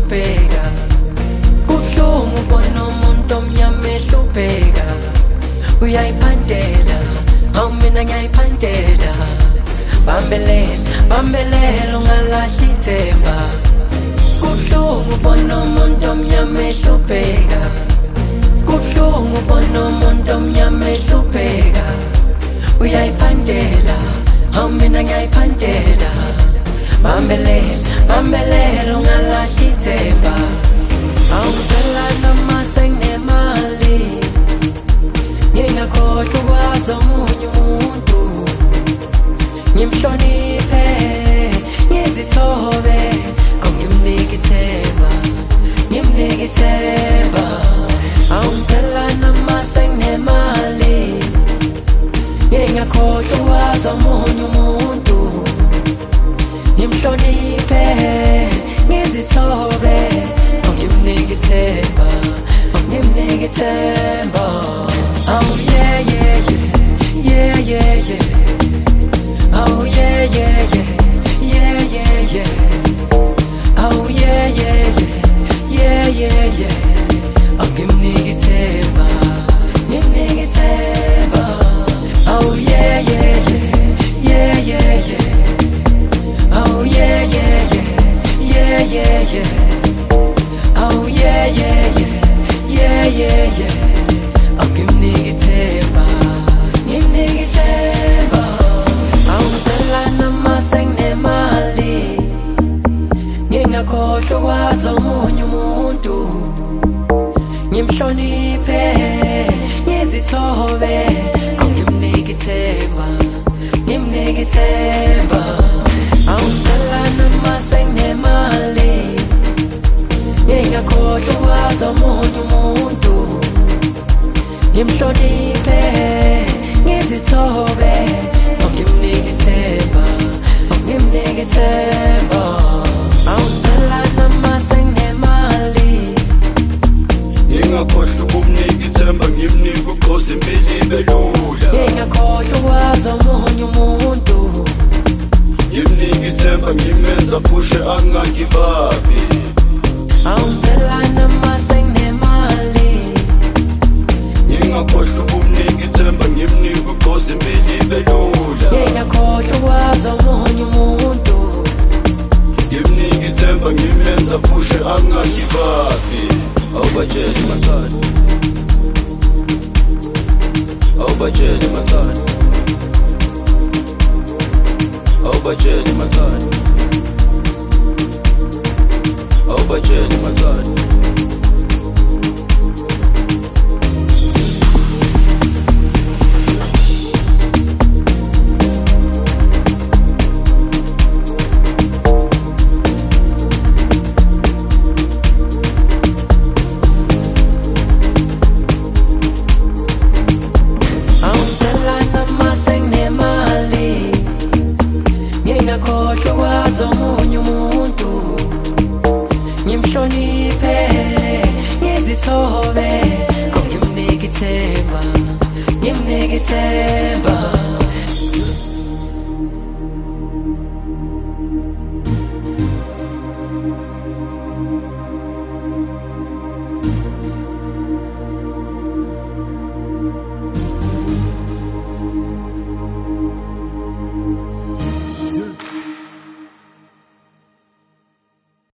ehlupheka kubuhlungu ubona umuntu omnyama ehlupheka uyayiphandela awu mina ngiyayiphandela bambelela ungalahli ithemba kubuhlungu ubona umuntu omnyama ehlupheka kubuhlungu ubona umuntu omnyama ehlupheka uyayiphandela awu mina ngiyayiphandela bambelela ungalahli ithemba awuzela noma senginemali ngingakhohlwa ukwazi omunye umuntu ngimhloniphe ngizithobe awungimnike ithemba awungicela noma senginemali ngingakhohlwa ukwazi omunye umuntu ngimhloniphe ngizithobe awungimnike ithemba oh yeah oh yeah oh yeah awungimnike ithemba oh yeah oh yeah oh yeah awungimnike ithemba awungicela noma senginemali ngingakhohlwa ukwazi omunye umuntu ngimhloniphe ngizithobe awungimnike ithemba awungicela noma senginemali ngingakhohlwa ukwazi omunye umuntu ngimhloniphe ngizithobe awungimnike ithemba awungicela noma senginemali ngingakhohlwa ukumnika ithemba ngimnike ukhozi impilo ibe lula ngingakhohlwa ukwazi omunye umuntu ngimnike ithemba ngimenza phushe angagivapi awungicela noma senginemali ngingakhohlwa ukumnika ithemba ngimnike ukhozi impilo ibe lula ngingakhohlwa ukwazi omunye umuntu ngimnike ithemba ngimenza phushe angagivapi awubatsheli mathanda awubatsheli mathanda awubatsheli mathanda awubatsheli mathanda ngingakhohlwa ukwazi omunye umuntu ngimhloniphe ngizithobe awungimnike ithemba